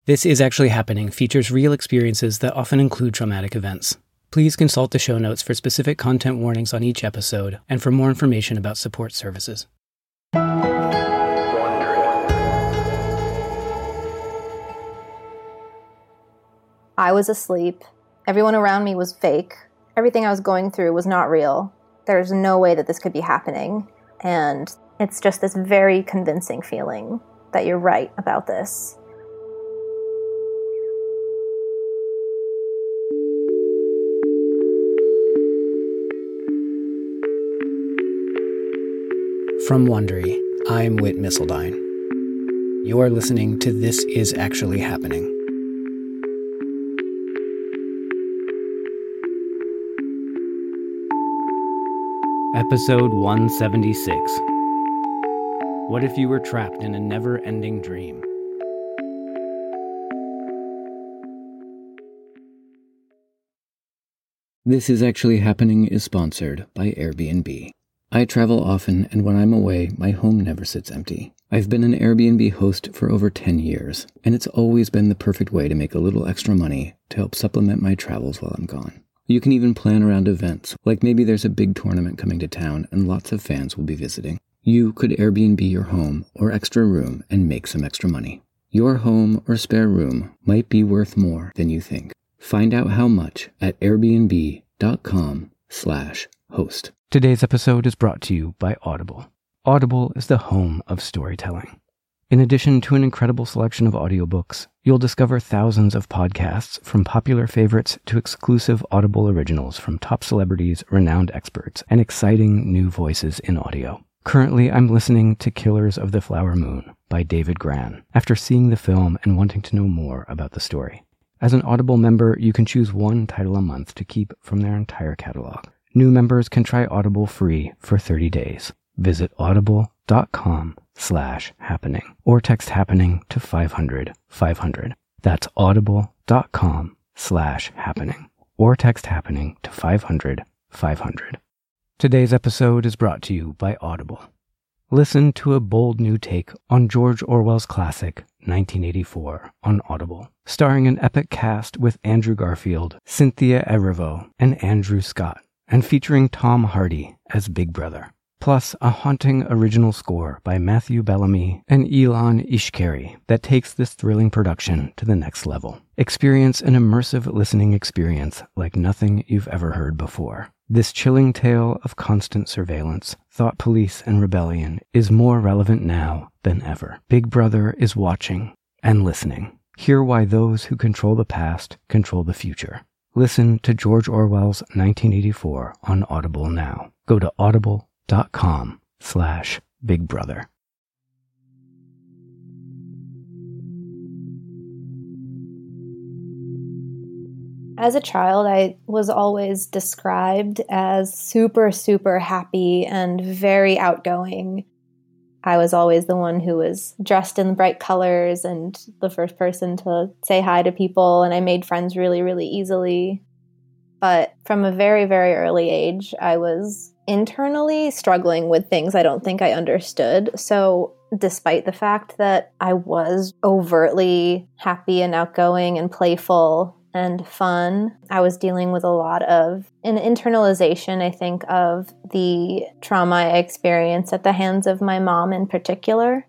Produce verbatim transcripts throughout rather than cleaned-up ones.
This Is Actually Happening features real experiences that often include traumatic events. Please consult the show notes for specific content warnings on each episode and for more information about support services. I was asleep. Everyone around me was fake. Everything I was going through was not real. There's no way that this could be happening. And it's just this very convincing feeling that you're right about this. From Wondery, I'm Whit Missildine. You are listening to This Is Actually Happening. Episode one seventy-six. What if you were trapped in a never-ending dream? This Is Actually Happening is sponsored by Airbnb. I travel often, and when I'm away, my home never sits empty. I've been an Airbnb host for over ten years, and it's always been the perfect way to make a little extra money to help supplement my travels while I'm gone. You can even plan around events, like maybe there's a big tournament coming to town and lots of fans will be visiting. You could Airbnb your home or extra room and make some extra money. Your home or spare room might be worth more than you think. Find out how much at airbnb.com slash host. Today's episode is brought to you by Audible. Audible is the home of storytelling. In addition to an incredible selection of audiobooks, you'll discover thousands of podcasts from popular favorites to exclusive Audible originals from top celebrities, renowned experts, and exciting new voices in audio. Currently, I'm listening to Killers of the Flower Moon by David Grann, after seeing the film and wanting to know more about the story. As an Audible member, you can choose one title a month to keep from their entire catalog. New members can try Audible free for thirty days. Visit audible.com slash happening or text happening to five hundred five hundred. That's audible.com slash happening or text happening to five hundred five hundred. Today's episode is brought to you by Audible. Listen to a bold new take on George Orwell's classic nineteen eighty-four on Audible, starring an epic cast with Andrew Garfield, Cynthia Erivo, and Andrew Scott, and featuring Tom Hardy as Big Brother, plus a haunting original score by Matthew Bellamy and Ilan Ishkeri that takes this thrilling production to the next level. Experience an immersive listening experience like nothing you've ever heard before. This chilling tale of constant surveillance, thought police, and rebellion is more relevant now than ever. Big Brother is watching and listening. Hear why those who control the past control the future. Listen to George Orwell's nineteen eighty-four on Audible now. Go to audible.com slash Big Brother. As a child, I was always described as super, super happy and very outgoing. I was always the one who was dressed in bright colors and the first person to say hi to people, and I made friends really, really easily. But from a very, very early age, I was internally struggling with things I don't think I understood. So despite the fact that I was overtly happy and outgoing and playful and fun, I was dealing with a lot of an internalization, I think, of the trauma I experienced at the hands of my mom in particular.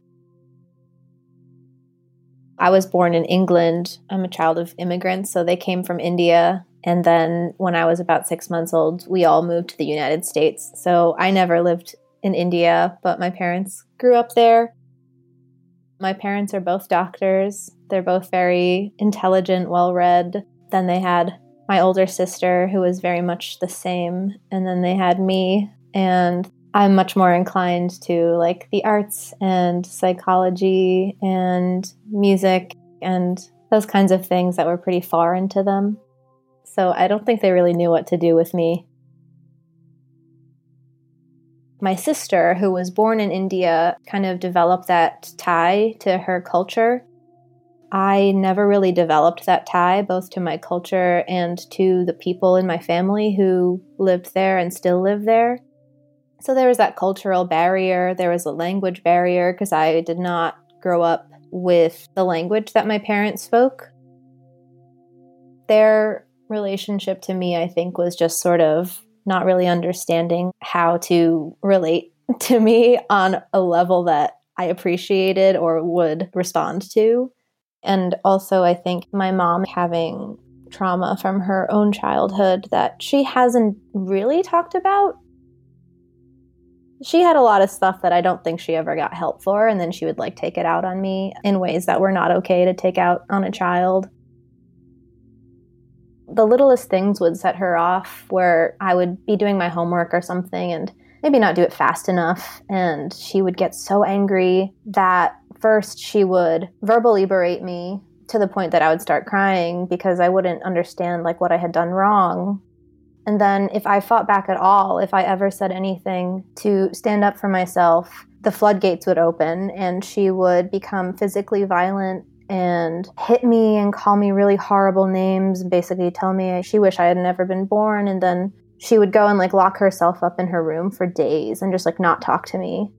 I was born in England. I'm a child of immigrants, so they came from India. And then when I was about six months old, we all moved to the United States. So I never lived in India, but my parents grew up there. My parents are both doctors. They're both very intelligent, well-read. Then they had my older sister, who was very much the same. And then they had me, and I'm much more inclined to like the arts and psychology and music and those kinds of things that were pretty foreign to them. So I don't think they really knew what to do with me. My sister, who was born in India, kind of developed that tie to her culture. I never really developed that tie, both to my culture and to the people in my family who lived there and still live there. So there was that cultural barrier. There was a language barrier because I did not grow up with the language that my parents spoke. Their relationship to me, I think, was just sort of not really understanding how to relate to me on a level that I appreciated or would respond to. And also, I think my mom having trauma from her own childhood that she hasn't really talked about. She had a lot of stuff that I don't think she ever got help for, and then she would like take it out on me in ways that were not okay to take out on a child. The littlest things would set her off, where I would be doing my homework or something and maybe not do it fast enough, and she would get so angry that first she would verbally berate me to the point that I would start crying because I wouldn't understand like what I had done wrong. And then if I fought back at all, if I ever said anything to stand up for myself, the floodgates would open and she would become physically violent and hit me and call me really horrible names, basically tell me she wished I had never been born. And then she would go and like lock herself up in her room for days and just like not talk to me.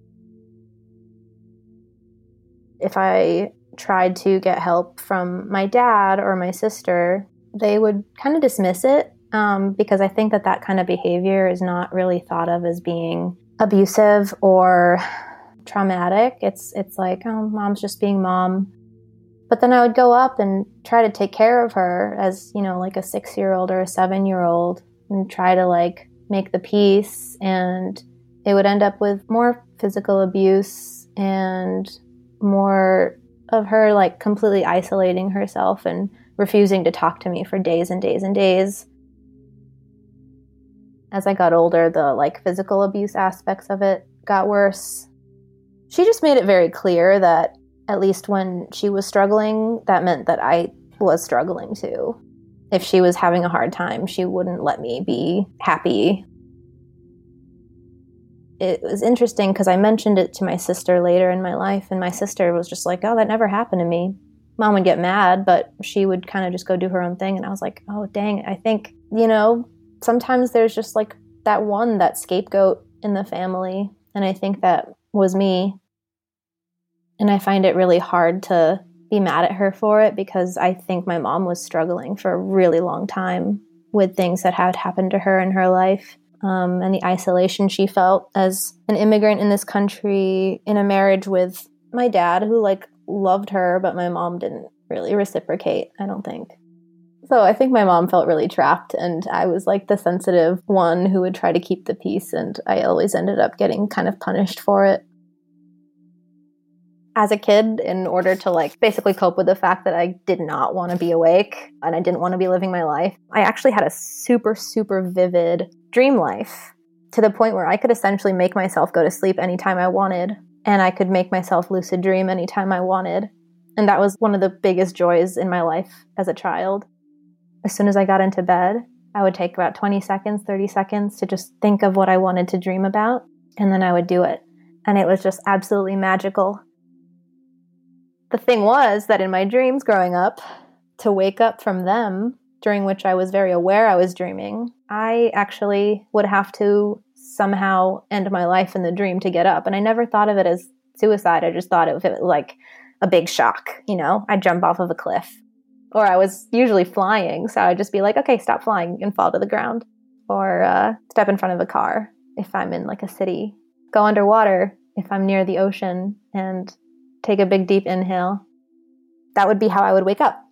If I tried to get help from my dad or my sister, they would kind of dismiss it um, because I think that that kind of behavior is not really thought of as being abusive or traumatic. It's it's like, oh, mom's just being mom. But then I would go up and try to take care of her as, you know, like a six-year-old or a seven-year-old and try to like make the peace. And it would end up with more physical abuse and more of her like completely isolating herself and refusing to talk to me for days and days and days. As I got older, the like physical abuse aspects of it got worse. She just made it very clear that at least when she was struggling, that meant that I was struggling too. If she was having a hard time, she wouldn't let me be happy. It was interesting because I mentioned it to my sister later in my life, and my sister was just like, oh, that never happened to me. Mom would get mad, but she would kind of just go do her own thing. And I was like, oh, dang, I think, you know, sometimes there's just like that one, that scapegoat in the family. And I think that was me. And I find it really hard to be mad at her for it because I think my mom was struggling for a really long time with things that had happened to her in her life. Um, and the isolation she felt as an immigrant in this country in a marriage with my dad, who like loved her, but my mom didn't really reciprocate, I don't think. So I think my mom felt really trapped, and I was like the sensitive one who would try to keep the peace, and I always ended up getting kind of punished for it. As a kid, in order to like basically cope with the fact that I did not want to be awake and I didn't want to be living my life, I actually had a super, super vivid dream life to the point where I could essentially make myself go to sleep anytime I wanted, and I could make myself lucid dream anytime I wanted. And that was one of the biggest joys in my life as a child. As soon as I got into bed, I would take about twenty seconds, thirty seconds to just think of what I wanted to dream about, and then I would do it. And it was just absolutely magical. The thing was that in my dreams growing up, to wake up from them, during which I was very aware I was dreaming, I actually would have to somehow end my life in the dream to get up. And I never thought of it as suicide. I just thought of it like a big shock. You know, I'd jump off of a cliff. Or I was usually flying, so I'd just be like, okay, stop flying and fall to the ground. Or uh, step in front of a car if I'm in like a city. Go underwater if I'm near the ocean and take a big deep inhale. That would be how I would wake up.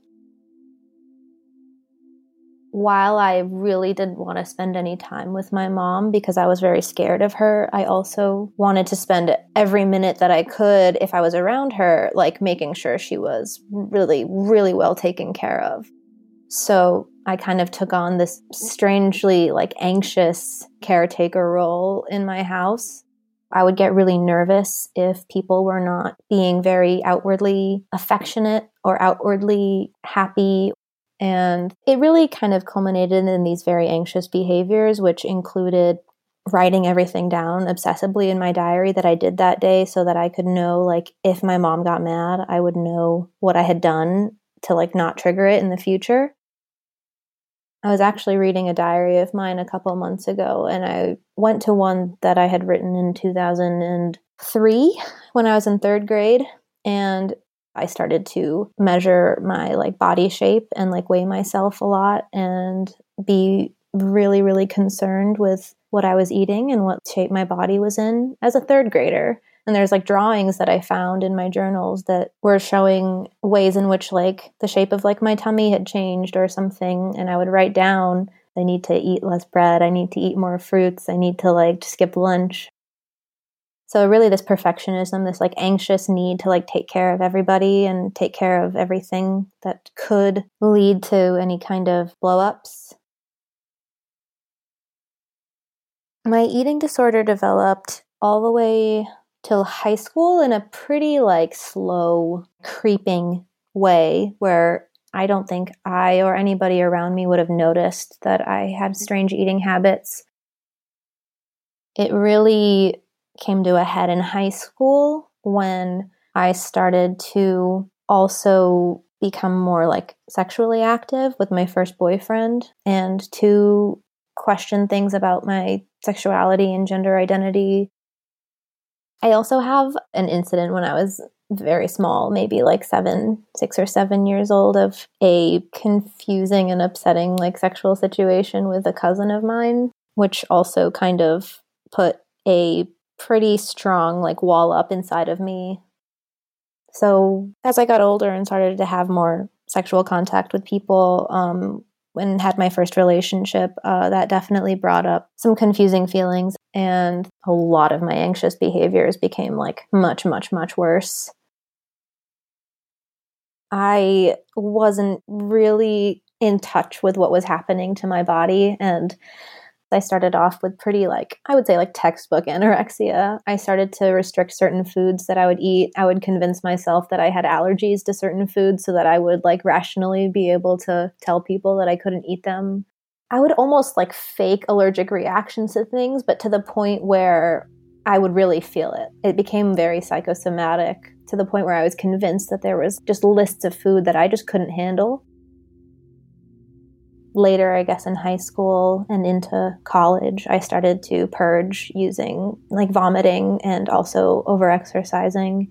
While I really didn't want to spend any time with my mom because I was very scared of her, I also wanted to spend every minute that I could, if I was around her, like making sure she was really, really well taken care of. So I kind of took on this strangely like anxious caretaker role in my house. I would get really nervous if people were not being very outwardly affectionate or outwardly happy. And it really kind of culminated in these very anxious behaviors, which included writing everything down obsessively in my diary that I did that day so that I could know, like, if my mom got mad, I would know what I had done to, like, not trigger it in the future. I was actually reading a diary of mine a couple months ago, and I went to one that I had written in two thousand three when I was in third grade. And I started to measure my like body shape and like weigh myself a lot and be really, really concerned with what I was eating and what shape my body was in as a third grader. And there's like drawings that I found in my journals that were showing ways in which like the shape of like my tummy had changed or something. And I would write down, I need to eat less bread. I need to eat more fruits. I need to like skip lunch. So really this perfectionism, this like anxious need to like take care of everybody and take care of everything that could lead to any kind of blow-ups. My eating disorder developed all the way till high school in a pretty like slow, creeping way where I don't think I or anybody around me would have noticed that I had strange eating habits. It really came to a head in high school when I started to also become more like sexually active with my first boyfriend and to question things about my sexuality and gender identity. I also have an incident when I was very small, maybe like seven, six or seven years old, of a confusing and upsetting like sexual situation with a cousin of mine, which also kind of put a pretty strong like wall up inside of me. So as I got older and started to have more sexual contact with people, um, and had my first relationship, uh, that definitely brought up some confusing feelings, and a lot of my anxious behaviors became like much, much, much worse. I wasn't really in touch with what was happening to my body, and I started off with pretty like, I would say like textbook anorexia. I started to restrict certain foods that I would eat. I would convince myself that I had allergies to certain foods so that I would like rationally be able to tell people that I couldn't eat them. I would almost like fake allergic reactions to things, but to the point where I would really feel it. It became very psychosomatic to the point where I was convinced that there was just lists of food that I just couldn't handle. Later, I guess in high school and into college, I started to purge using like vomiting and also over-exercising.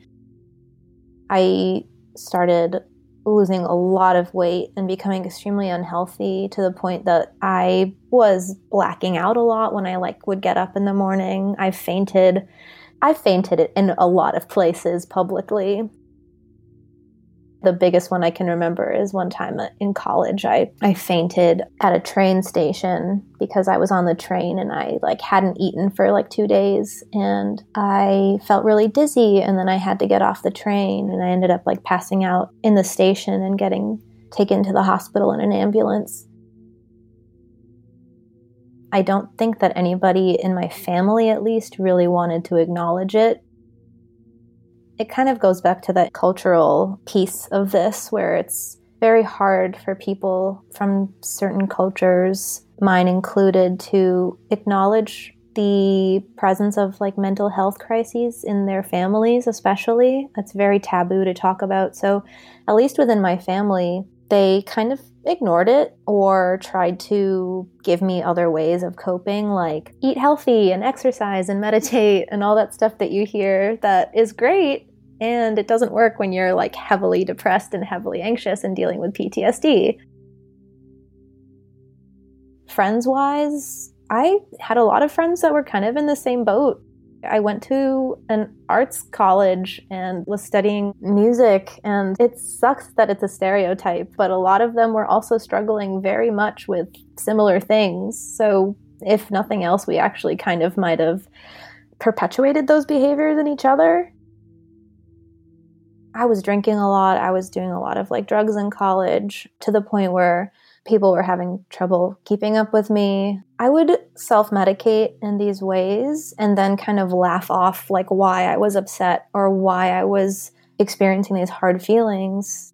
I started losing a lot of weight and becoming extremely unhealthy to the point that I was blacking out a lot when I like would get up in the morning. I fainted. I fainted in a lot of places publicly. The biggest one I can remember is one time in college, I, I fainted at a train station because I was on the train and I like hadn't eaten for like two days and I felt really dizzy, and then I had to get off the train and I ended up like passing out in the station and getting taken to the hospital in an ambulance. I don't think that anybody in my family at least really wanted to acknowledge it. It kind of goes back to that cultural piece of this where it's very hard for people from certain cultures, mine included, to acknowledge the presence of like mental health crises in their families, especially. It's very taboo to talk about. So at least within my family, they kind of ignored it or tried to give me other ways of coping, like eat healthy and exercise and meditate and all that stuff that you hear that is great. And it doesn't work when you're like heavily depressed and heavily anxious and dealing with P T S D. Friends-wise, I had a lot of friends that were kind of in the same boat. I went to an arts college and was studying music, and it sucks that it's a stereotype, but a lot of them were also struggling very much with similar things. So if nothing else, we actually kind of might have perpetuated those behaviors in each other. I was drinking a lot. I was doing a lot of like drugs in college to the point where people were having trouble keeping up with me. I would self-medicate in these ways and then kind of laugh off like why I was upset or why I was experiencing these hard feelings.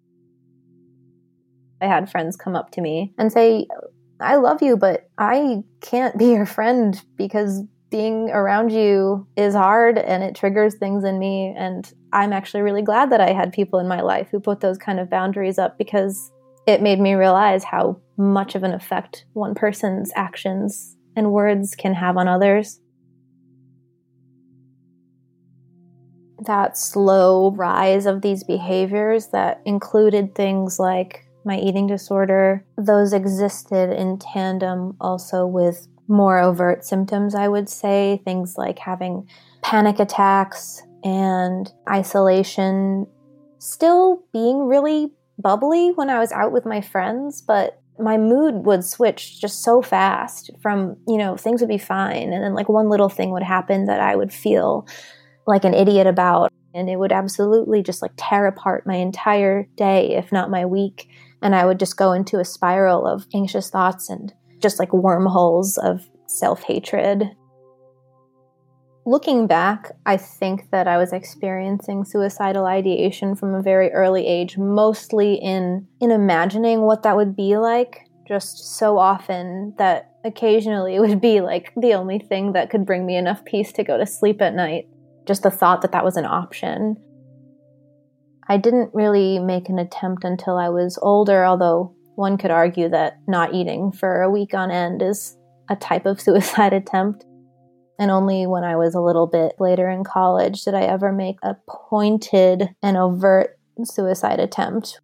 I had friends come up to me and say, I love you, but I can't be your friend because being around you is hard and it triggers things in me. And I'm actually really glad that I had people in my life who put those kind of boundaries up, because it made me realize how much of an effect one person's actions and words can have on others. that slow rise of these behaviors that included things like my eating disorder. Those existed in tandem also with more overt symptoms, I would say, things like having panic attacks and isolation, still being really bubbly when I was out with my friends, but my mood would switch just so fast from, you know, things would be fine. And then like one little thing would happen that I would feel like an idiot about. And it would absolutely just like tear apart my entire day, if not my week. And I would just go into a spiral of anxious thoughts and just like wormholes of self-hatred. Looking back, I think that I was experiencing suicidal ideation from a very early age, mostly in, in imagining what that would be like, just so often that occasionally it would be like the only thing that could bring me enough peace to go to sleep at night. Just the thought that that was an option. I didn't really make an attempt until I was older, although one could argue that not eating for a week on end is a type of suicide attempt. And only when I was a little bit later in college did I ever make a pointed and overt suicide attempt.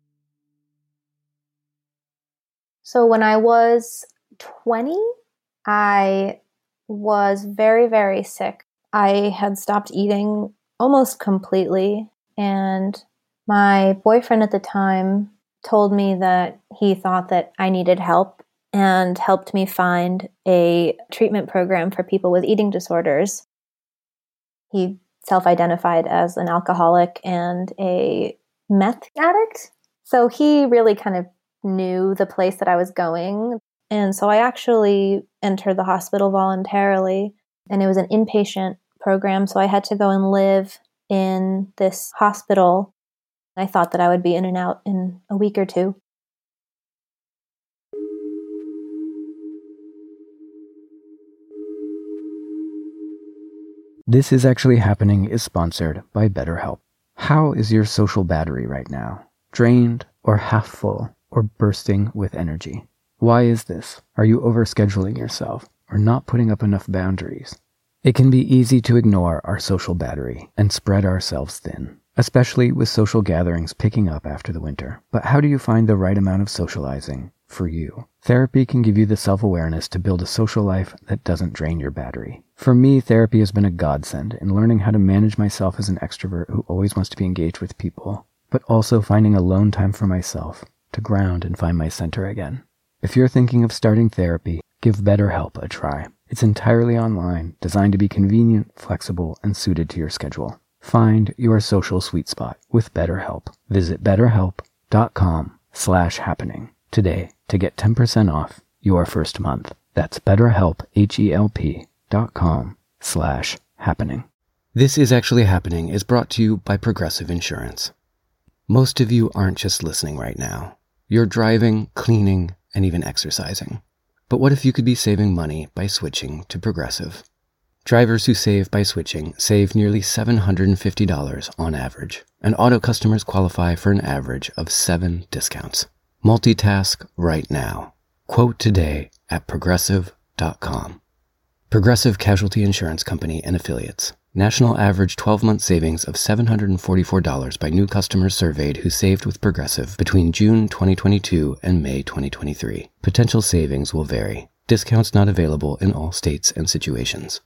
So when I was twenty, I was very, very sick. I had stopped eating almost completely, and my boyfriend at the time told me that he thought that I needed help and helped me find a treatment program for people with eating disorders. He self-identified as an alcoholic and a meth addict. So he really kind of knew the place that I was going. And so I actually entered the hospital voluntarily, and it was an inpatient program. So I had to go and live in this hospital. I thought that I would be in and out in a week or two. This Is Actually Happening is sponsored by BetterHelp. How is your social battery right now? Drained or half full or bursting with energy? Why is this? Are you overscheduling yourself or not putting up enough boundaries? It can be easy to ignore our social battery and spread ourselves thin, especially with social gatherings picking up after the winter. But how do you find the right amount of socializing for you? Therapy can give you the self-awareness to build a social life that doesn't drain your battery. For me, therapy has been a godsend in learning how to manage myself as an extrovert who always wants to be engaged with people, but also finding alone time for myself to ground and find my center again. If you're thinking of starting therapy, give BetterHelp a try. It's entirely online, designed to be convenient, flexible, and suited to your schedule. Find your social sweet spot with BetterHelp. Visit betterhelp.com slash happening today to get ten percent off your first month. That's betterhelp, H-E-L-P dot com slash happening. This Is Actually Happening is brought to you by Progressive Insurance. Most of you aren't just listening right now. You're driving, cleaning, and even exercising. But what if you could be saving money by switching to Progressive? Drivers who save by switching save nearly seven hundred fifty dollars on average, and auto customers qualify for an average of seven discounts. Multitask right now. Quote today at progressive dot com. Progressive Casualty Insurance Company and Affiliates. National average twelve-month savings of seven hundred forty-four dollars by new customers surveyed who saved with Progressive between June twenty twenty-two and May twenty twenty-three. Potential savings will vary. Discounts not available in all states and situations.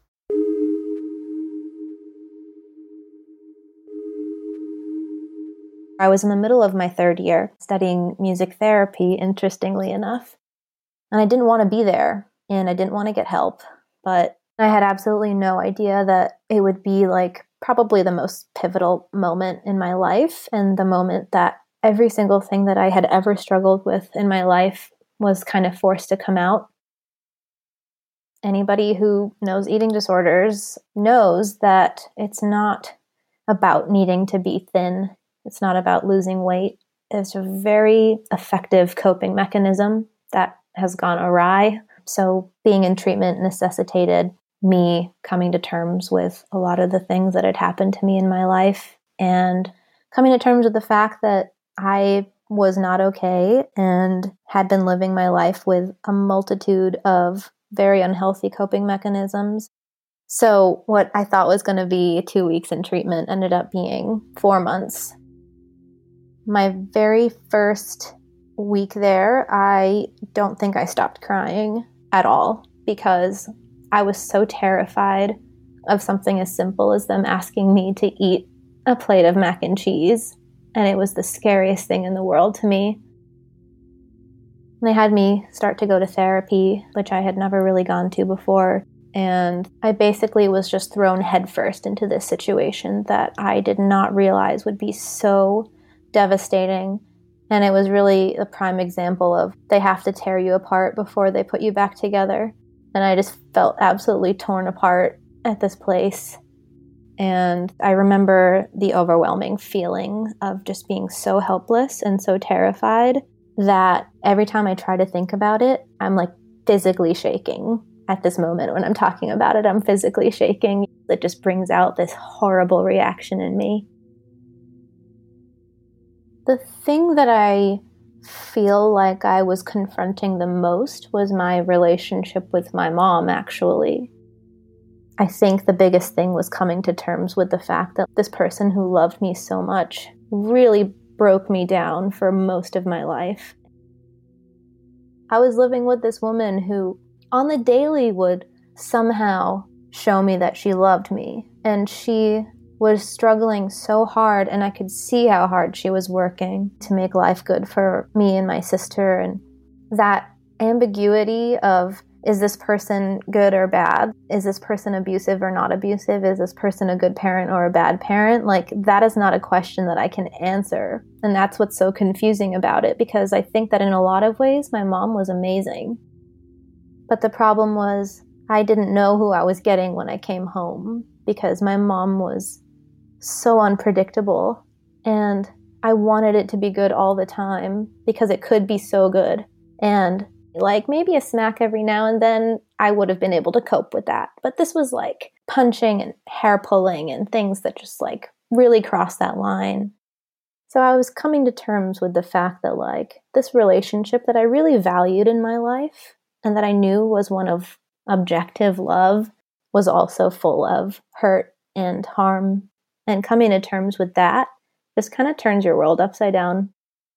I was in the middle of my third year studying music therapy, interestingly enough, and I didn't want to be there, and I didn't want to get help, but I had absolutely no idea that it would be like probably the most pivotal moment in my life, and the moment that every single thing that I had ever struggled with in my life was kind of forced to come out. Anybody who knows eating disorders knows that it's not about needing to be thin. It's not about losing weight. It's a very effective coping mechanism that has gone awry. So being in treatment necessitated me coming to terms with a lot of the things that had happened to me in my life, and coming to terms with the fact that I was not okay and had been living my life with a multitude of very unhealthy coping mechanisms. So what I thought was going to be two weeks in treatment ended up being four months. My very first week there, I don't think I stopped crying at all because I was so terrified of something as simple as them asking me to eat a plate of mac and cheese. And it was the scariest thing in the world to me. They had me start to go to therapy, which I had never really gone to before. And I basically was just thrown headfirst into this situation that I did not realize would be so devastating. And it was really a prime example of they have to tear you apart before they put you back together. And I just felt absolutely torn apart at this place. And I remember the overwhelming feeling of just being so helpless and so terrified that every time I try to think about it, I'm like physically shaking. At this moment when I'm talking about it, I'm physically shaking. It just brings out this horrible reaction in me. The thing that I feel like I was confronting the most was my relationship with my mom, actually. I think the biggest thing was coming to terms with the fact that this person who loved me so much really broke me down for most of my life. I was living with this woman who on the daily would somehow show me that she loved me. And she was struggling so hard, and I could see how hard she was working to make life good for me and my sister. And that ambiguity of, is this person good or bad? Is this person abusive or not abusive? Is this person a good parent or a bad parent? Like, that is not a question that I can answer. And that's what's so confusing about it, because I think that in a lot of ways, my mom was amazing. But the problem was I didn't know who I was getting when I came home because my mom was so unpredictable and I wanted it to be good all the time because it could be so good. And like maybe a smack every now and then, I would have been able to cope with that. But this was like punching and hair pulling and things that just like really crossed that line. So I was coming to terms with the fact that like this relationship that I really valued in my life and that I knew was one of objective love was also full of hurt and harm. And coming to terms with that just kind of turns your world upside down.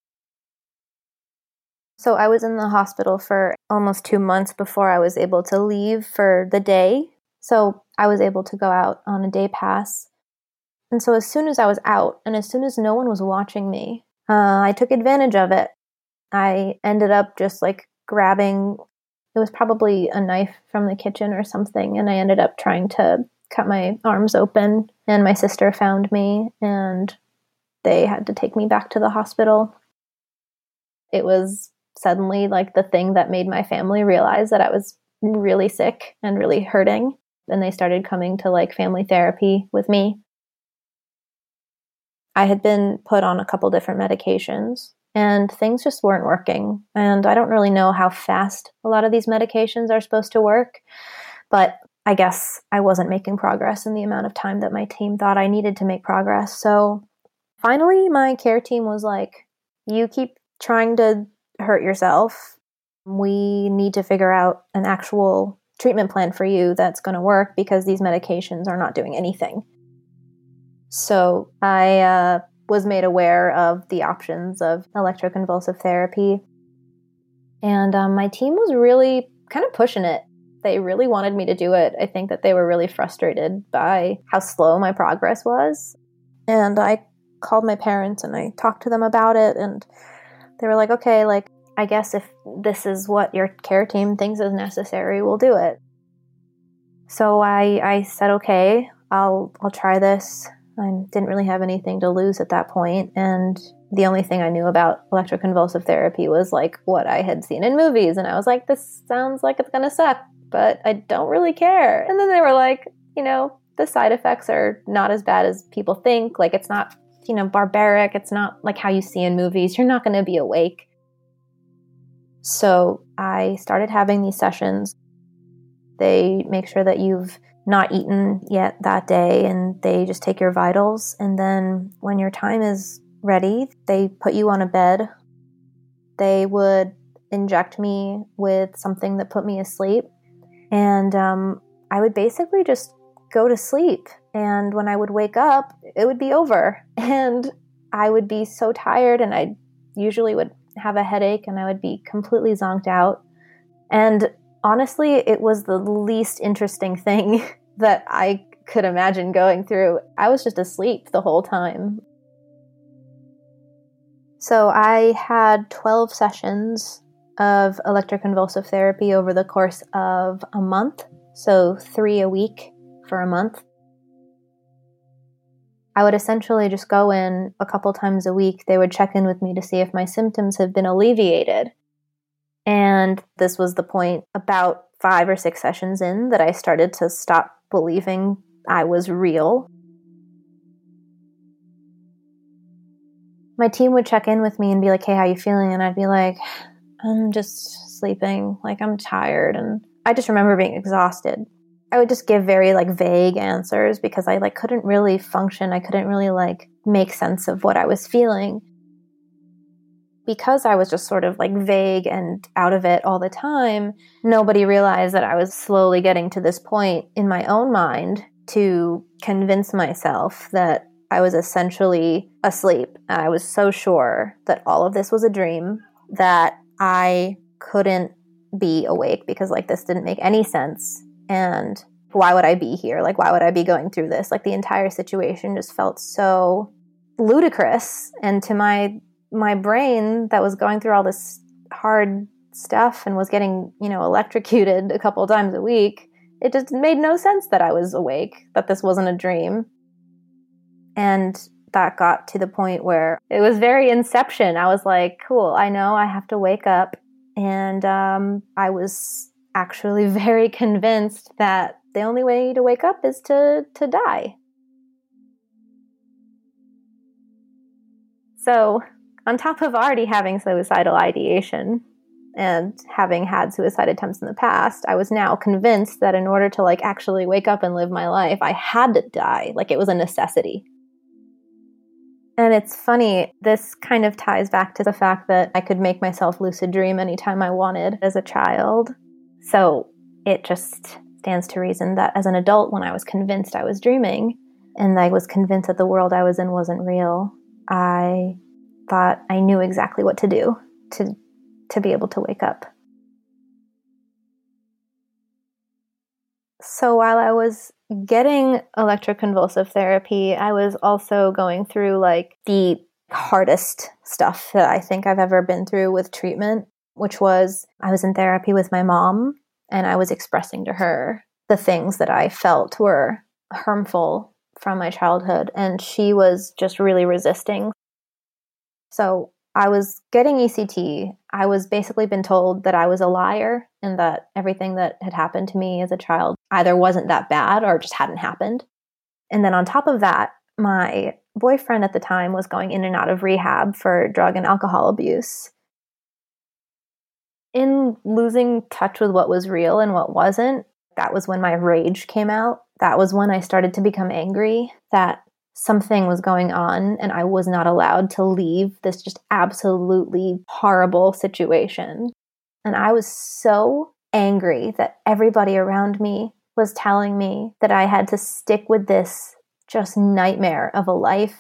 So I was in the hospital for almost two months before I was able to leave for the day. So I was able to go out on a day pass. And so as soon as I was out and as soon as no one was watching me, uh, I took advantage of it. I ended up just like grabbing, it was probably a knife from the kitchen or something, and I ended up trying to cut my arms open, and my sister found me, and they had to take me back to the hospital. It was suddenly like the thing that made my family realize that I was really sick and really hurting, and they started coming to like family therapy with me. I had been put on a couple different medications, and things just weren't working. And I don't really know how fast a lot of these medications are supposed to work, but I guess I wasn't making progress in the amount of time that my team thought I needed to make progress. So finally, my care team was like, you keep trying to hurt yourself. We need to figure out an actual treatment plan for you that's going to work because these medications are not doing anything. So I uh, was made aware of the options of electroconvulsive therapy. And um, my team was really kind of pushing it. They really wanted me to do it. I think that they were really frustrated by how slow my progress was. And I called my parents and I talked to them about it. And they were like, okay, like, I guess if this is what your care team thinks is necessary, we'll do it. So I, I said, okay, I'll, I'll try this. I didn't really have anything to lose at that point, and the only thing I knew about electroconvulsive therapy was like what I had seen in movies, and I was like, this sounds like it's gonna suck, but I don't really care. And then they were like, you know, the side effects are not as bad as people think. Like, it's not, you know, barbaric. It's not like how you see in movies. You're not gonna be awake. So I started having these sessions. They make sure that you've not eaten yet that day, and they just take your vitals. And then when your time is ready, they put you on a bed. They would inject me with something that put me asleep. And um, I would basically just go to sleep. And when I would wake up, it would be over. And I would be so tired, and I usually would have a headache, and I would be completely zonked out. And honestly, it was the least interesting thing that I could imagine going through. I was just asleep the whole time. So I had twelve sessions of electroconvulsive therapy over the course of a month. So three a week for a month. I would essentially just go in a couple times a week. They would check in with me to see if my symptoms had been alleviated. And this was the point about five or six sessions in that I started to stop believing I was real. My team would check in with me and be like, hey, how you feeling? And I'd be like, I'm just sleeping. Like, I'm tired. And I just remember being exhausted. I would just give very like vague answers because I like couldn't really function. I couldn't really like make sense of what I was feeling. Because I was just sort of like vague and out of it all the time, nobody realized that I was slowly getting to this point in my own mind to convince myself that I was essentially asleep. I was so sure that all of this was a dream that I couldn't be awake because like this didn't make any sense. And why would I be here? Like, why would I be going through this? Like, the entire situation just felt so ludicrous. And to my my brain that was going through all this hard stuff and was getting, you know, electrocuted a couple of times a week, it just made no sense that I was awake, that this wasn't a dream. And that got to the point where it was very Inception. I was like, cool, I know I have to wake up. And um, I was actually very convinced that the only way to wake up is to to die. So on top of already having suicidal ideation and having had suicide attempts in the past, I was now convinced that in order to like actually wake up and live my life, I had to die. Like, it was a necessity. And it's funny, this kind of ties back to the fact that I could make myself lucid dream anytime I wanted as a child. So it just stands to reason that as an adult, when I was convinced I was dreaming and I was convinced that the world I was in wasn't real, I thought I knew exactly what to do to to be able to wake up. So while I was getting electroconvulsive therapy, I was also going through like the hardest stuff that I think I've ever been through with treatment, which was I was in therapy with my mom and I was expressing to her the things that I felt were harmful from my childhood, and she was just really resisting. So I was getting E C T. I was basically been told that I was a liar and that everything that had happened to me as a child either wasn't that bad or just hadn't happened. And then on top of that, my boyfriend at the time was going in and out of rehab for drug and alcohol abuse. In losing touch with what was real and what wasn't, that was when my rage came out. That was when I started to become angry that something was going on and I was not allowed to leave this just absolutely horrible situation. And I was so angry that everybody around me was telling me that I had to stick with this just nightmare of a life.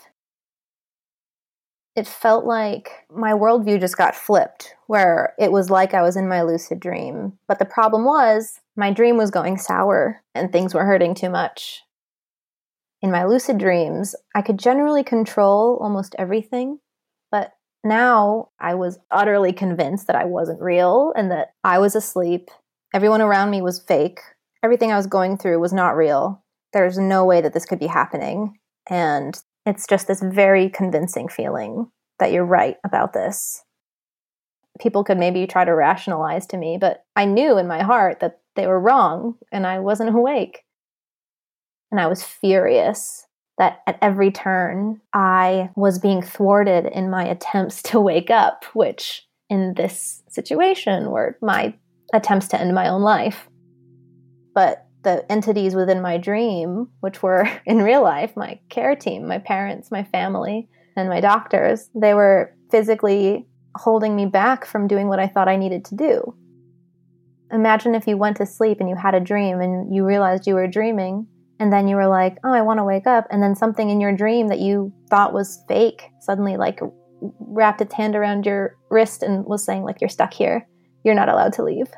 It felt like my worldview just got flipped, where it was like I was in my lucid dream. But the problem was my dream was going sour and things were hurting too much. In my lucid dreams, I could generally control almost everything, but now I was utterly convinced that I wasn't real and that I was asleep. Everyone around me was fake. Everything I was going through was not real. There's no way that this could be happening. And it's just this very convincing feeling that you're right about this. People could maybe try to rationalize to me, but I knew in my heart that they were wrong and I wasn't awake. And I was furious that at every turn I was being thwarted in my attempts to wake up, which in this situation were my attempts to end my own life. But the entities within my dream, which were in real life, my care team, my parents, my family, and my doctors, they were physically holding me back from doing what I thought I needed to do. Imagine if you went to sleep and you had a dream and you realized you were dreaming, And then you were like, oh, I want to wake up. And then something in your dream that you thought was fake suddenly like wrapped its hand around your wrist and was saying like, you're stuck here. You're not allowed to leave.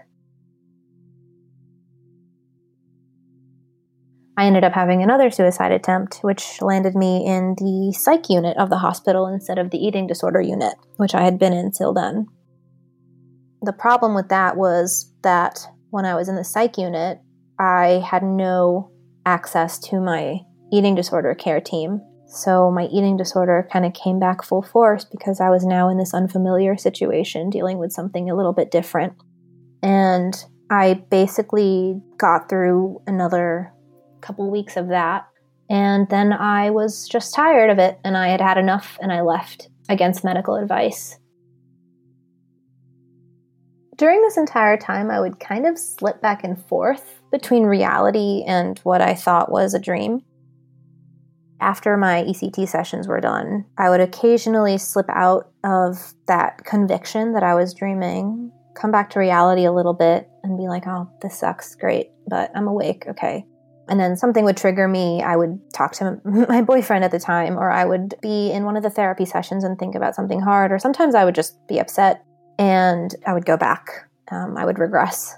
I ended up having another suicide attempt, which landed me in the psych unit of the hospital instead of the eating disorder unit, which I had been in till then. The problem with that was that when I was in the psych unit, I had no access to my eating disorder care team. So my eating disorder kind of came back full force because I was now in this unfamiliar situation dealing with something a little bit different. And I basically got through another couple weeks of that. And then I was just tired of it and I had had enough and I left against medical advice. During this entire time, I would kind of slip back and forth between reality and what I thought was a dream. After my E C T sessions were done, I would occasionally slip out of that conviction that I was dreaming, come back to reality a little bit and be like, oh, this sucks, great, but I'm awake, okay. And then something would trigger me. I would talk to my boyfriend at the time, or I would be in one of the therapy sessions and think about something hard, or sometimes I would just be upset and I would go back. Um, I would regress.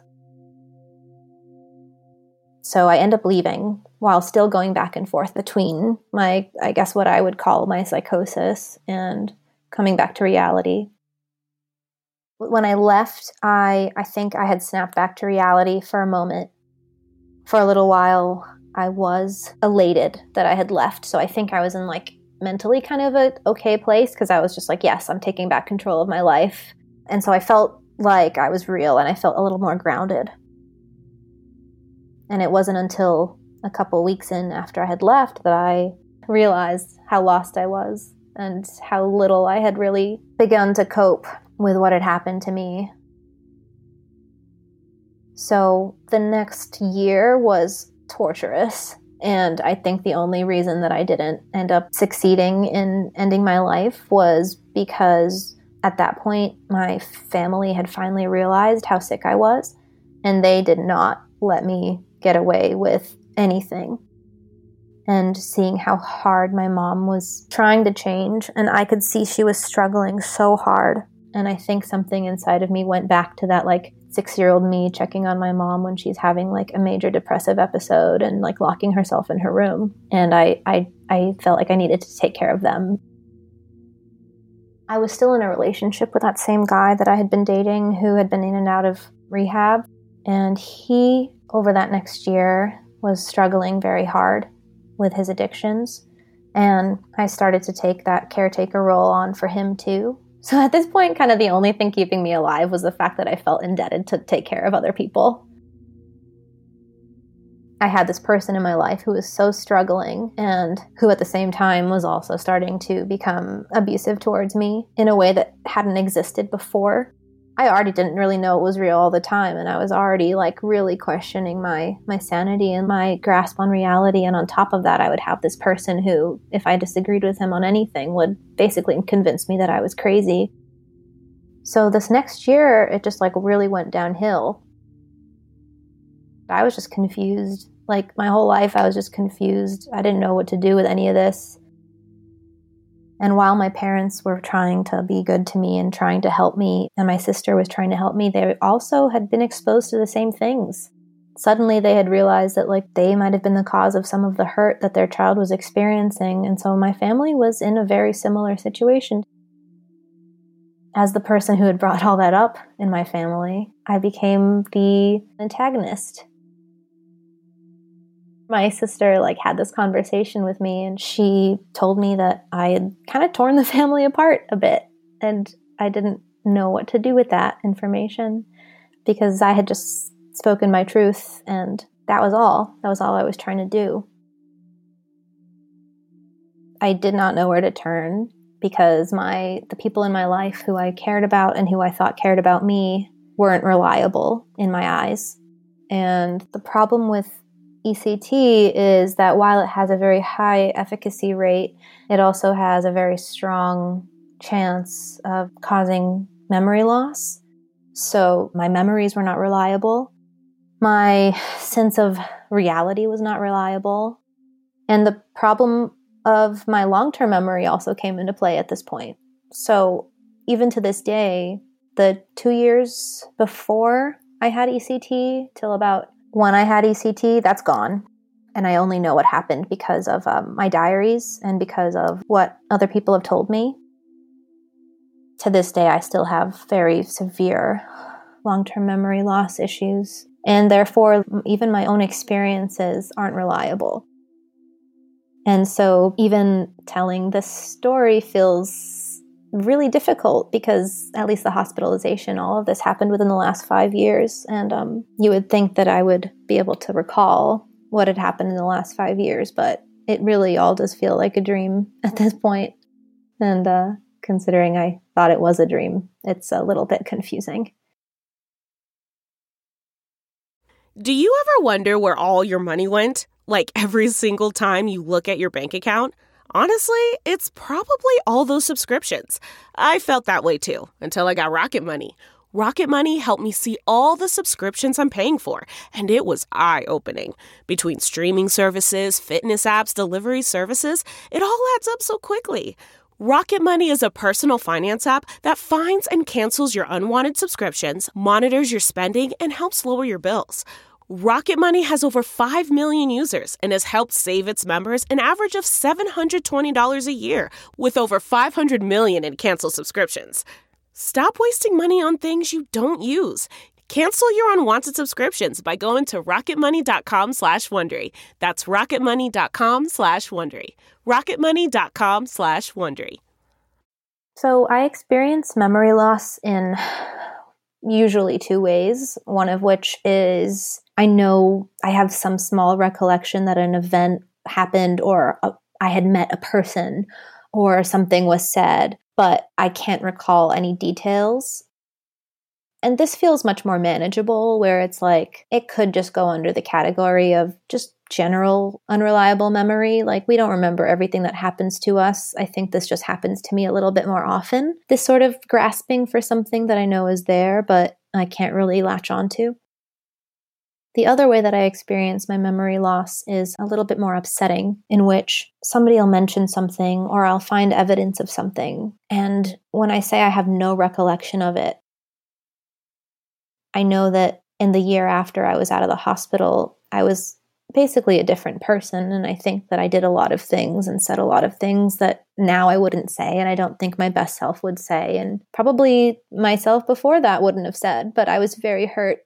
So I end up leaving while still going back and forth between my, I guess what I would call my psychosis and coming back to reality. When I left, I, I think I had snapped back to reality for a moment. For a little while, I was elated that I had left. So I think I was in like mentally kind of a okay place because I was just like, yes, I'm taking back control of my life. And so I felt like I was real and I felt a little more grounded. And it wasn't until a couple weeks in after I had left that I realized how lost I was and how little I had really begun to cope with what had happened to me. So the next year was torturous. And I think the only reason that I didn't end up succeeding in ending my life was because at that point, my family had finally realized how sick I was, and they did not let me get away with anything. And seeing how hard my mom was trying to change, and I could see she was struggling so hard. And I think something inside of me went back to that like six-year-old me checking on my mom when she's having like a major depressive episode and like locking herself in her room. And I, I, I felt like I needed to take care of them. I was still in a relationship with that same guy that I had been dating who had been in and out of rehab. And he, over that next year, was struggling very hard with his addictions. And I started to take that caretaker role on for him too. So at this point, kind of the only thing keeping me alive was the fact that I felt indebted to take care of other people. I had this person in my life who was so struggling and who at the same time was also starting to become abusive towards me in a way that hadn't existed before. I already didn't really know it was real all the time, and I was already like really questioning my my sanity and my grasp on reality. And on top of that, I would have this person who, if I disagreed with him on anything, would basically convince me that I was crazy. So this next year, it just like really went downhill. I was just confused. Like my whole life, I was just confused. I didn't know what to do with any of this. And while my parents were trying to be good to me and trying to help me, and my sister was trying to help me, they also had been exposed to the same things. Suddenly they had realized that like they might have been the cause of some of the hurt that their child was experiencing. And so my family was in a very similar situation. As the person who had brought all that up in my family, I became the antagonist. My sister like had this conversation with me, and she told me that I had kind of torn the family apart a bit, and I didn't know what to do with that information because I had just spoken my truth, and that was all. That was all I was trying to do. I did not know where to turn because my the people in my life who I cared about and who I thought cared about me weren't reliable in my eyes. And the problem with E C T is that while it has a very high efficacy rate, it also has a very strong chance of causing memory loss. So my memories were not reliable. My sense of reality was not reliable. And the problem of my long-term memory also came into play at this point. So even to this day, the two years before I had E C T till about when I had E C T, that's gone. And I only know what happened because of um, my diaries and because of what other people have told me. To this day, I still have very severe long-term memory loss issues. And therefore, even my own experiences aren't reliable. And so even telling this story feels really difficult because at least the hospitalization, all of this happened within the last five years. And um, you would think that I would be able to recall what had happened in the last five years, but it really all does feel like a dream at this point. And uh, considering I thought it was a dream, it's a little bit confusing. Do you ever wonder where all your money went? Like every single time you look at your bank account? Honestly, it's probably all those subscriptions. I felt that way too, until I got Rocket Money. Rocket Money helped me see all the subscriptions I'm paying for, and it was eye-opening. Between streaming services, fitness apps, delivery services, it all adds up so quickly. Rocket Money is a personal finance app that finds and cancels your unwanted subscriptions, monitors your spending, and helps lower your bills. Rocket Money has over five million users and has helped save its members an average of seven hundred twenty dollars a year, with over five hundred million in canceled subscriptions. Stop wasting money on things you don't use. Cancel your unwanted subscriptions by going to rocketmoney.com slash Wondery. That's rocketmoney.com slash Wondery. rocketmoney.com slash Wondery. So I experience memory loss in usually two ways, one of which is I know I have some small recollection that an event happened or a, I had met a person or something was said, but I can't recall any details. And this feels much more manageable, where it's like it could just go under the category of just general unreliable memory. Like we don't remember everything that happens to us. I think this just happens to me a little bit more often. This sort of grasping for something that I know is there, but I can't really latch onto. The other way that I experience my memory loss is a little bit more upsetting, in which somebody will mention something or I'll find evidence of something. And when I say I have no recollection of it, I know that in the year after I was out of the hospital, I was basically a different person. And I think that I did a lot of things and said a lot of things that now I wouldn't say. And I don't think my best self would say. And probably myself before that wouldn't have said, but I was very hurt.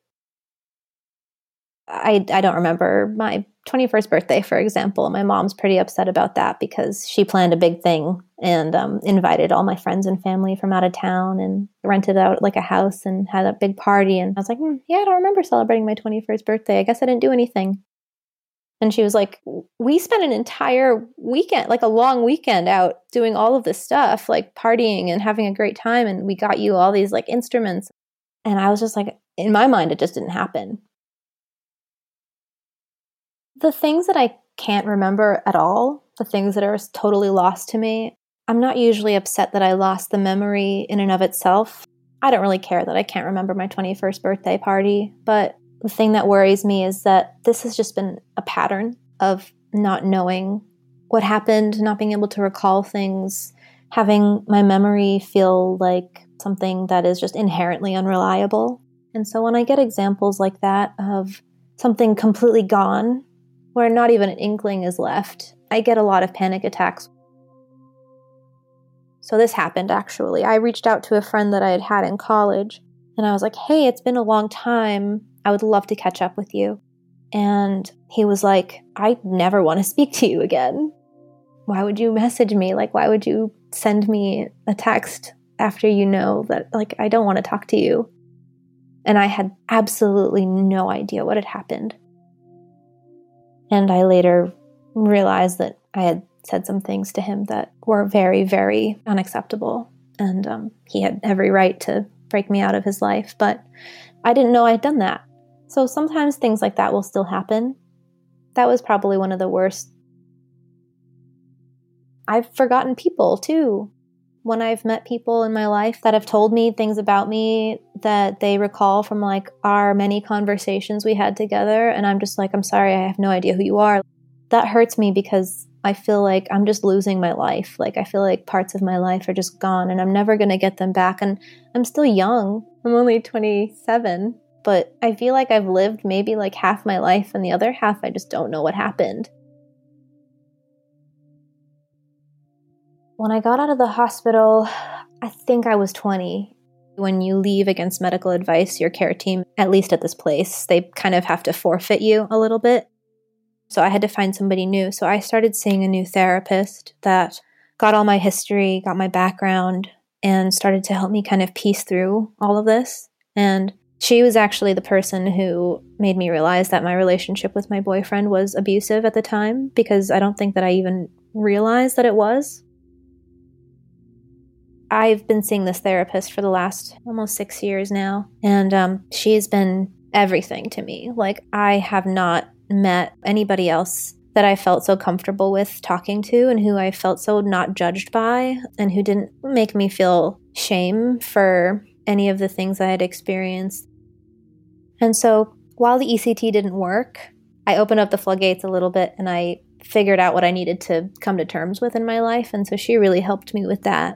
I, I don't remember my twenty-first birthday, for example. My mom's pretty upset about that because she planned a big thing and um, invited all my friends and family from out of town and rented out like a house and had a big party. And I was like, hmm, yeah, I don't remember celebrating my twenty-first birthday. I guess I didn't do anything. And she was like, we spent an entire weekend, like a long weekend out doing all of this stuff, like partying and having a great time. And we got you all these like instruments. And I was just like, in my mind, it just didn't happen. The things that I can't remember at all, the things that are totally lost to me, I'm not usually upset that I lost the memory in and of itself. I don't really care that I can't remember my twenty-first birthday party, but the thing that worries me is that this has just been a pattern of not knowing what happened, not being able to recall things, having my memory feel like something that is just inherently unreliable. And so when I get examples like that of something completely gone, where not even an inkling is left, I get a lot of panic attacks. So this happened, actually. I reached out to a friend that I had had in college, and I was like, hey, it's been a long time. I would love to catch up with you. And he was like, I never want to speak to you again. Why would you message me? Like, why would you send me a text after you know that, like, I don't want to talk to you? And I had absolutely no idea what had happened. And I later realized that I had said some things to him that were very, very unacceptable. And um, he had every right to break me out of his life. But I didn't know I had done that. So sometimes things like that will still happen. That was probably one of the worst. I've forgotten people, too. when I've met people in my life that have told me things about me that they recall from like our many conversations we had together. And I'm just like, I'm sorry, I have no idea who you are. That hurts me because I feel like I'm just losing my life. Like I feel like parts of my life are just gone and I'm never going to get them back. And I'm still young. I'm only twenty-seven, but I feel like I've lived maybe like half my life and the other half, I just don't know what happened. When I got out of the hospital, I think I was twenty. When you leave against medical advice, your care team, at least at this place, they kind of have to forfeit you a little bit. So I had to find somebody new. So I started seeing a new therapist that got all my history, got my background, and started to help me kind of piece through all of this. And she was actually the person who made me realize that my relationship with my boyfriend was abusive at the time, because I don't think that I even realized that it was. I've been seeing this therapist for the last almost six years now, and um, she's been everything to me. Like, I have not met anybody else that I felt so comfortable with talking to and who I felt so not judged by and who didn't make me feel shame for any of the things I had experienced. And so while the E C T didn't work, I opened up the floodgates a little bit and I figured out what I needed to come to terms with in my life. And so she really helped me with that.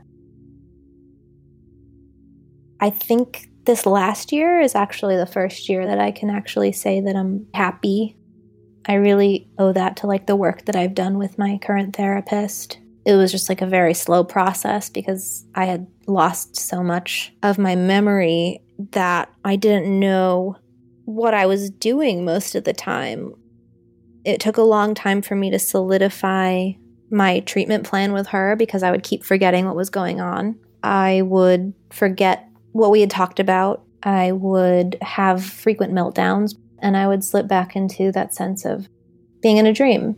I think this last year is actually the first year that I can actually say that I'm happy. I really owe that to like the work that I've done with my current therapist. It was just like a very slow process because I had lost so much of my memory that I didn't know what I was doing most of the time. It took a long time for me to solidify my treatment plan with her because I would keep forgetting what was going on. I would forget what we had talked about. I would have frequent meltdowns, and I would slip back into that sense of being in a dream.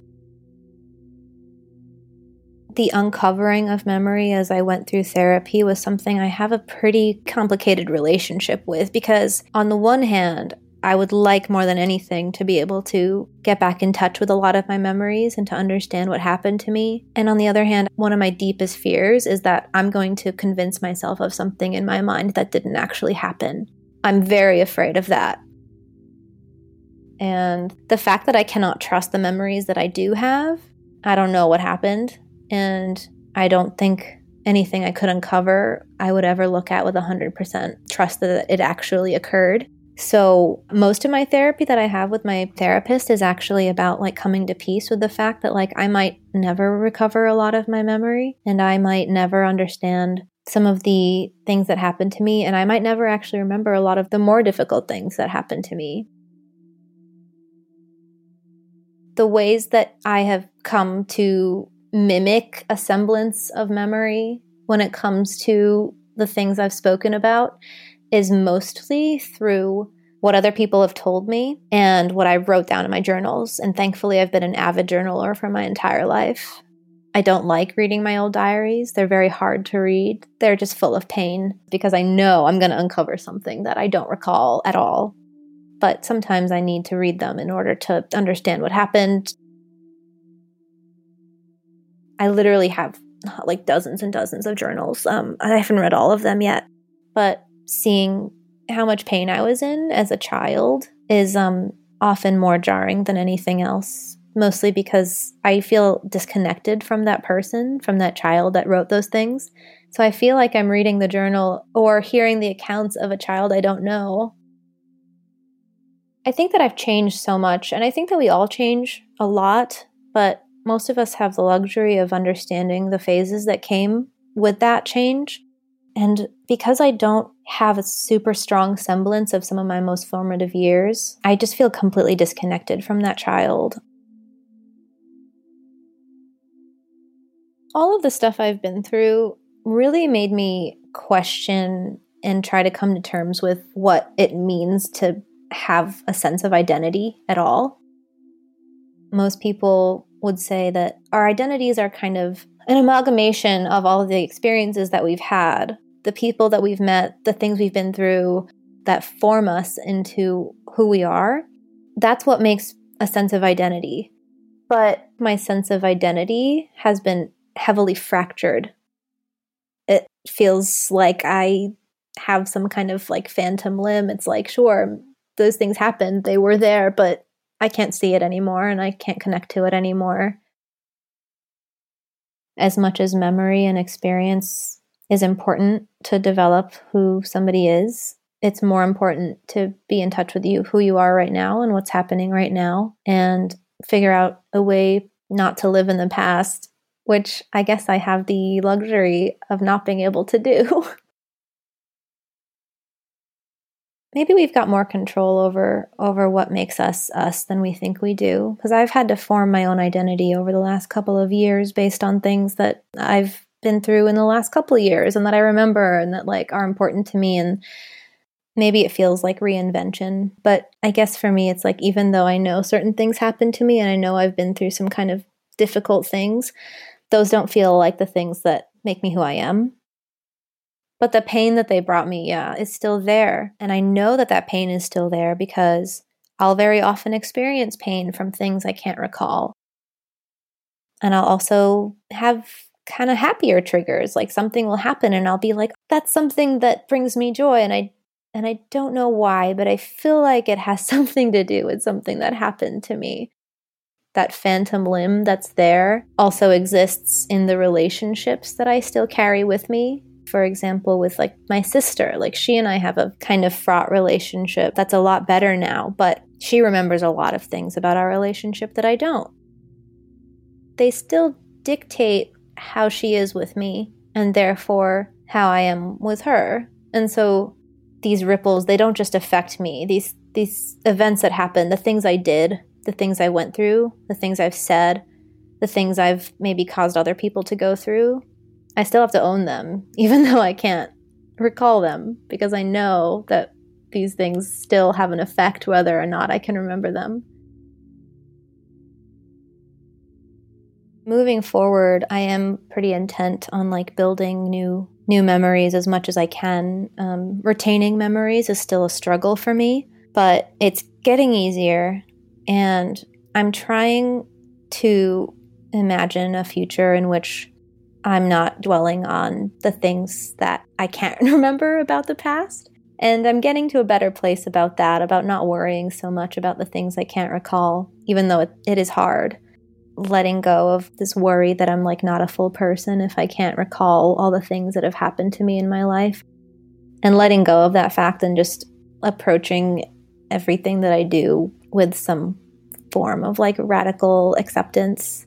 The uncovering of memory as I went through therapy was something I have a pretty complicated relationship with, because on the one hand, I would like more than anything to be able to get back in touch with a lot of my memories and to understand what happened to me. And on the other hand, one of my deepest fears is that I'm going to convince myself of something in my mind that didn't actually happen. I'm very afraid of that. And the fact that I cannot trust the memories that I do have, I don't know what happened. And I don't think anything I could uncover I would ever look at with one hundred percent trust that it actually occurred. So most of my therapy that I have with my therapist is actually about like coming to peace with the fact that like I might never recover a lot of my memory and I might never understand some of the things that happened to me, and I might never actually remember a lot of the more difficult things that happened to me. The ways that I have come to mimic a semblance of memory when it comes to the things I've spoken about is mostly through what other people have told me and what I wrote down in my journals. And thankfully, I've been an avid journaler for my entire life. I don't like reading my old diaries. They're very hard to read. They're just full of pain because I know I'm going to uncover something that I don't recall at all. But sometimes I need to read them in order to understand what happened. I literally have like dozens and dozens of journals. Um, I haven't read all of them yet, but seeing how much pain I was in as a child is um, often more jarring than anything else, mostly because I feel disconnected from that person, from that child that wrote those things. So I feel like I'm reading the journal or hearing the accounts of a child I don't know. I think that I've changed so much, and I think that we all change a lot, but most of us have the luxury of understanding the phases that came with that change. And because I don't have a super strong semblance of some of my most formative years, I just feel completely disconnected from that child. All of the stuff I've been through really made me question and try to come to terms with what it means to have a sense of identity at all. Most people would say that our identities are kind of an amalgamation of all of the experiences that we've had, the people that we've met, the things we've been through that form us into who we are. That's what makes a sense of identity. But my sense of identity has been heavily fractured. it feels like I have some kind of like phantom limb. It's like, sure, those things happened. They were there, but I can't see it anymore and I can't connect to it anymore. As much as memory and experience is important to develop who somebody is, it's more important to be in touch with you, who you are right now and what's happening right now, and figure out a way not to live in the past, which I guess I have the luxury of not being able to do. Maybe we've got more control over over what makes us us than we think we do. Because I've had to form my own identity over the last couple of years based on things that I've been through in the last couple of years and that I remember and that like are important to me. And maybe it feels like reinvention. But I guess for me, it's like, even though I know certain things happened to me and I know I've been through some kind of difficult things, those don't feel like the things that make me who I am. But the pain that they brought me, yeah, is still there. And I know that that pain is still there because I'll very often experience pain from things I can't recall. And I'll also have kind of happier triggers, like something will happen and I'll be like, that's something that brings me joy. And I and I don't know why, but I feel like it has something to do with something that happened to me. That phantom limb that's there also exists in the relationships that I still carry with me. For example, with like my sister, like she and I have a kind of fraught relationship that's a lot better now, but she remembers a lot of things about our relationship that I don't. They still dictate how she is with me and therefore how I am with her. And so these ripples, they don't just affect me. These these events that happen, the things I did, the things I went through, the things I've said, the things I've maybe caused other people to go through, I still have to own them, even though I can't recall them, because I know that these things still have an effect whether or not I can remember them. Moving forward, I am pretty intent on like building new new memories as much as I can. Um, retaining memories is still a struggle for me, but it's getting easier, and I'm trying to imagine a future in which I'm not dwelling on the things that I can't remember about the past. And I'm getting to a better place about that, about not worrying so much about the things I can't recall, even though it, it is hard. Letting go of this worry that I'm like not a full person if I can't recall all the things that have happened to me in my life. And letting go of that fact and just approaching everything that I do with some form of like radical acceptance.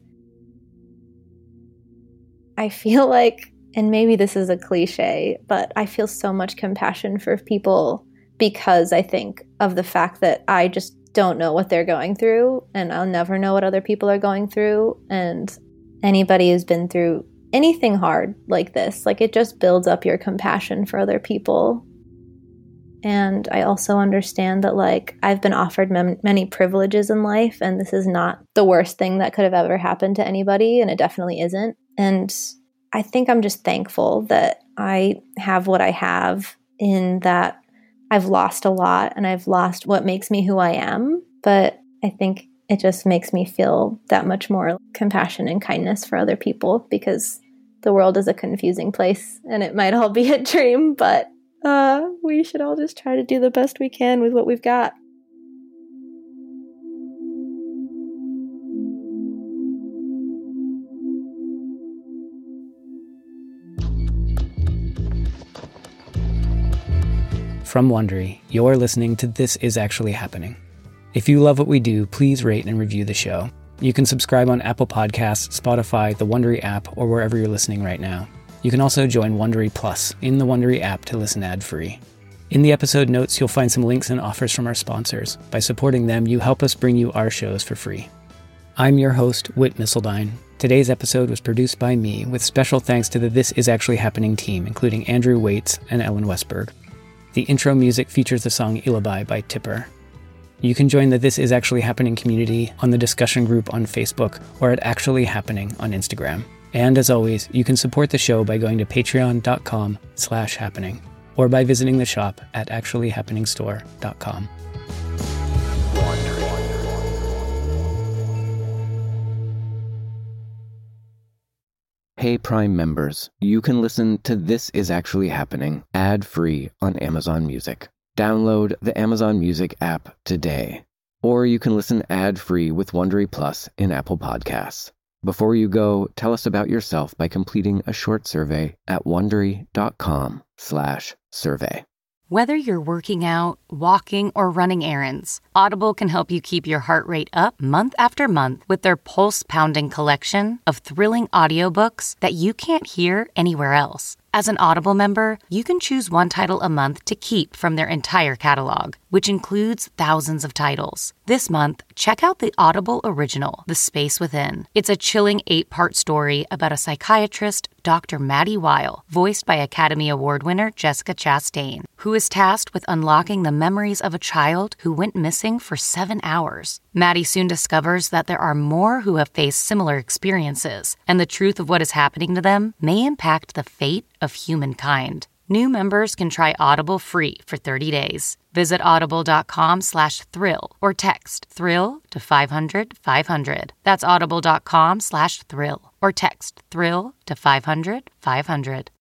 I feel like, and maybe this is a cliche, but I feel so much compassion for people because I think of the fact that I just don't know what they're going through, and I'll never know what other people are going through. And anybody who's been through anything hard like this, like it just builds up your compassion for other people. And I also understand that like I've been offered mem- many privileges in life, and this is not the worst thing that could have ever happened to anybody, and it definitely isn't. And I think I'm just thankful that I have what I have, in that I've lost a lot and I've lost what makes me who I am. But I think it just makes me feel that much more compassion and kindness for other people, because the world is a confusing place and it might all be a dream, but uh, we should all just try to do the best we can with what we've got. From Wondery, you're listening to This Is Actually Happening. If you love what we do, please rate and review the show. You can subscribe on Apple Podcasts, Spotify, the Wondery app, or wherever you're listening right now. You can also join Wondery Plus in the Wondery app to listen ad-free. In the episode notes, you'll find some links and offers from our sponsors. By supporting them, you help us bring you our shows for free. I'm your host, Whit Missildine. Today's episode was produced by me, with special thanks to the This Is Actually Happening team, including Andrew Waits and Ellen Westberg. The intro music features the song Illabai by Tipper. You can join the This Is Actually Happening community on the discussion group on Facebook or at Actually Happening on Instagram. And as always, you can support the show by going to patreon.com slash happening or by visiting the shop at actually happening store dot com. Hey Prime members, you can listen to This Is Actually Happening ad-free on Amazon Music. Download the Amazon Music app today. Or you can listen ad-free with Wondery Plus in Apple Podcasts. Before you go, tell us about yourself by completing a short survey at Wondery.com slash survey. Whether you're working out, walking, or running errands, Audible can help you keep your heart rate up month after month with their pulse-pounding collection of thrilling audiobooks that you can't hear anywhere else. As an Audible member, you can choose one title a month to keep from their entire catalog, which includes thousands of titles. This month, check out the Audible original, The Space Within. It's a chilling eight-part story about a psychiatrist, Doctor Maddie Weil, voiced by Academy Award winner Jessica Chastain, who is tasked with unlocking the memories of a child who went missing for seven hours. Maddie soon discovers that there are more who have faced similar experiences, and the truth of what is happening to them may impact the fate of humankind. New members can try Audible free for thirty days. Visit audible.com slash thrill or text thrill to five hundred five hundred. That's audible.com slash thrill or text thrill to five hundred five hundred.